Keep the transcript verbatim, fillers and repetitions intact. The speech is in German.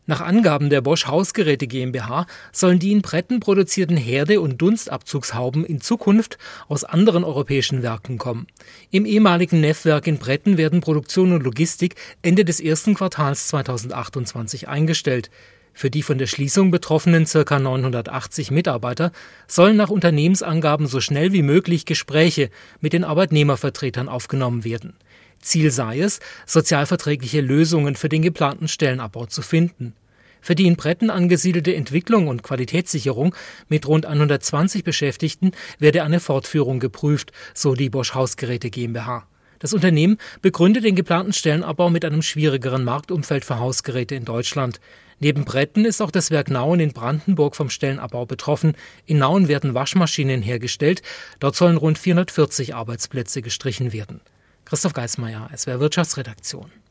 Nach Angaben der Bosch Hausgeräte GmbH sollen die in Bretten produzierten Herde- und Dunstabzugshauben in Zukunft aus anderen europäischen Werken kommen. Im ehemaligen Neff-Werk in Bretten werden Produktion und Logistik Ende des ersten Quartals zweitausendachtundzwanzig eingestellt. Für die von der Schließung betroffenen ca. neunhundertachtzig Mitarbeiter sollen nach Unternehmensangaben so schnell wie möglich Gespräche mit den Arbeitnehmervertretern aufgenommen werden. Ziel sei es, sozialverträgliche Lösungen für den geplanten Stellenabbau zu finden. Für die in Bretten angesiedelte Entwicklung und Qualitätssicherung mit rund hundertzwanzig Beschäftigten werde eine Fortführung geprüft, so die Bosch Hausgeräte GmbH. Das Unternehmen begründet den geplanten Stellenabbau mit einem schwierigeren Marktumfeld für Hausgeräte in Deutschland. Neben Bretten ist auch das Werk Nauen in Brandenburg vom Stellenabbau betroffen. In Nauen werden Waschmaschinen hergestellt. Dort sollen rund vierhundertvierzig Arbeitsplätze gestrichen werden. Christoph Geismeier, S W R Wirtschaftsredaktion.